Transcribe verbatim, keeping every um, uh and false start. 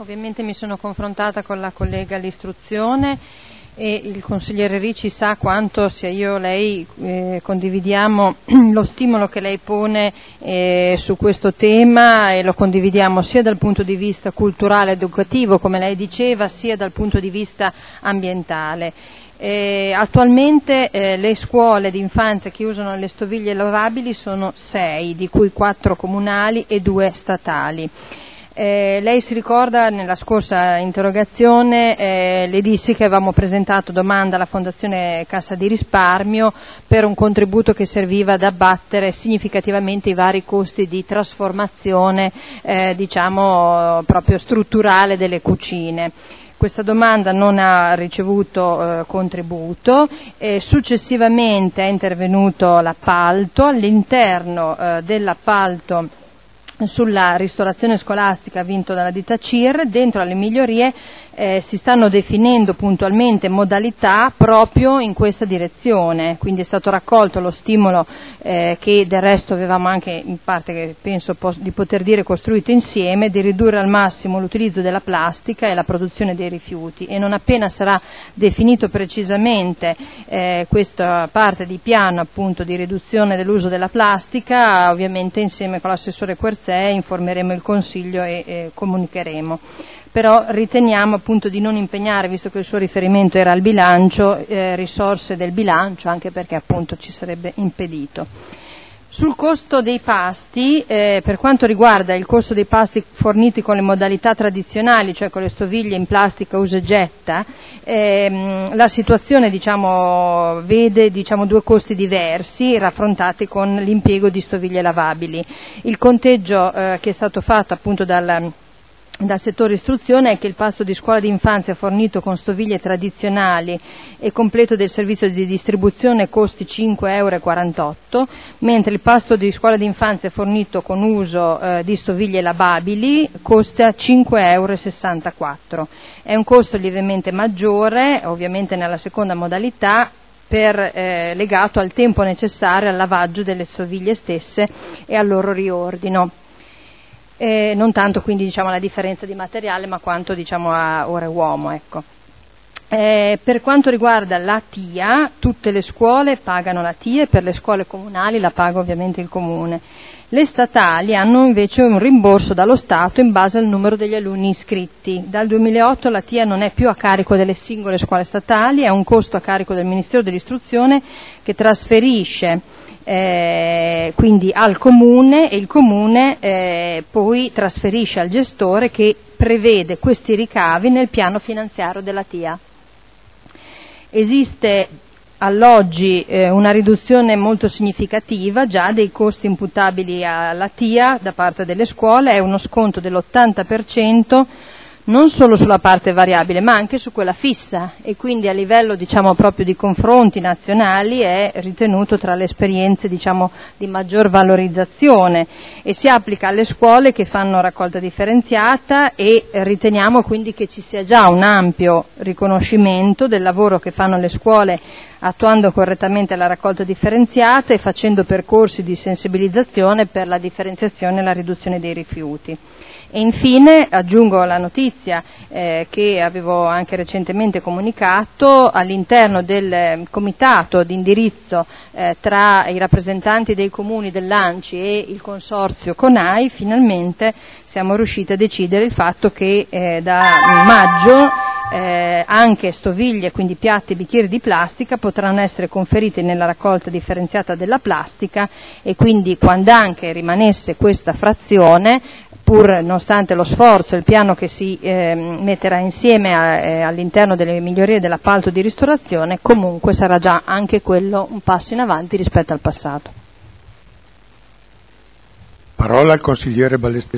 Ovviamente mi sono confrontata con la collega all'istruzione e il consigliere Ricci sa quanto sia io e lei eh, condividiamo lo stimolo che lei pone eh, su questo tema, e lo condividiamo sia dal punto di vista culturale ed educativo, come lei diceva, sia dal punto di vista ambientale. Eh, attualmente eh, le scuole di infanzia che usano le stoviglie lavabili sono sei, di cui quattro comunali e due statali. Eh, lei si ricorda, nella scorsa interrogazione eh, le dissi che avevamo presentato domanda alla Fondazione Cassa di Risparmio per un contributo che serviva ad abbattere significativamente i vari costi di trasformazione eh, diciamo proprio strutturale delle cucine. Questa domanda non ha ricevuto eh, contributo, e successivamente è intervenuto l'appalto. All'interno eh, dell'appalto sulla ristorazione scolastica vinto dalla ditta C I R, dentro alle migliorie eh, si stanno definendo puntualmente modalità proprio in questa direzione, quindi è stato raccolto lo stimolo eh, che del resto avevamo anche in parte, che penso pos- di poter dire costruito insieme, di ridurre al massimo l'utilizzo della plastica e la produzione dei rifiuti, e non appena sarà definito precisamente eh, questa parte di piano appunto di riduzione dell'uso della plastica, ovviamente insieme con l'assessore Querzè informeremo il Consiglio e eh, comunicheremo. Però riteniamo appunto di non impegnare, visto che il suo riferimento era al bilancio, eh, risorse del bilancio, anche perché appunto ci sarebbe impedito. Sul costo dei pasti, eh, per quanto riguarda il costo dei pasti forniti con le modalità tradizionali, cioè con le stoviglie in plastica usa e getta, ehm, la situazione diciamo, vede diciamo, due costi diversi raffrontati con l'impiego di stoviglie lavabili. Il conteggio eh, che è stato fatto appunto dal dal settore istruzione è che il pasto di scuola di infanzia fornito con stoviglie tradizionali e completo del servizio di distribuzione costi cinque euro e quarantotto, mentre il pasto di scuola di infanzia fornito con uso eh, di stoviglie lavabili costa cinque euro e sessantaquattro. È un costo lievemente maggiore, ovviamente nella seconda modalità, per, eh, legato al tempo necessario al lavaggio delle stoviglie stesse e al loro riordino. Eh, non tanto quindi diciamo la differenza di materiale, ma quanto diciamo a ore uomo, ecco. Eh, per quanto riguarda la T I A, tutte le scuole pagano la T I A, e per le scuole comunali la paga ovviamente il comune. Le statali hanno invece un rimborso dallo Stato in base al numero degli alunni iscritti. Dal duemilaotto la T I A non è più a carico delle singole scuole statali, è un costo a carico del Ministero dell'Istruzione, che trasferisce Eh, quindi al comune, e il comune eh, poi trasferisce al gestore, che prevede questi ricavi nel piano finanziario della T I A. Esiste all'oggi eh, una riduzione molto significativa già dei costi imputabili alla T I A da parte delle scuole, è uno sconto dell'ottanta per cento non solo sulla parte variabile ma anche su quella fissa, e quindi a livello diciamo proprio di confronti nazionali è ritenuto tra le esperienze diciamo di maggior valorizzazione, e si applica alle scuole che fanno raccolta differenziata, e riteniamo quindi che ci sia già un ampio riconoscimento del lavoro che fanno le scuole attuando correttamente la raccolta differenziata e facendo percorsi di sensibilizzazione per la differenziazione e la riduzione dei rifiuti. E infine aggiungo la notizia eh, che avevo anche recentemente comunicato: all'interno del comitato di indirizzo eh, tra i rappresentanti dei comuni dell'A N C I e il consorzio CONAI, finalmente siamo riusciti a decidere il fatto che eh, da maggio Eh, anche stoviglie, quindi piatti e bicchieri di plastica, potranno essere conferiti nella raccolta differenziata della plastica, e quindi quando anche rimanesse questa frazione, pur nonostante lo sforzo e il piano che si eh, metterà insieme a, eh, all'interno delle migliorie dell'appalto di ristorazione, comunque sarà già anche quello un passo in avanti rispetto al passato. Parola al consigliere Ballestero.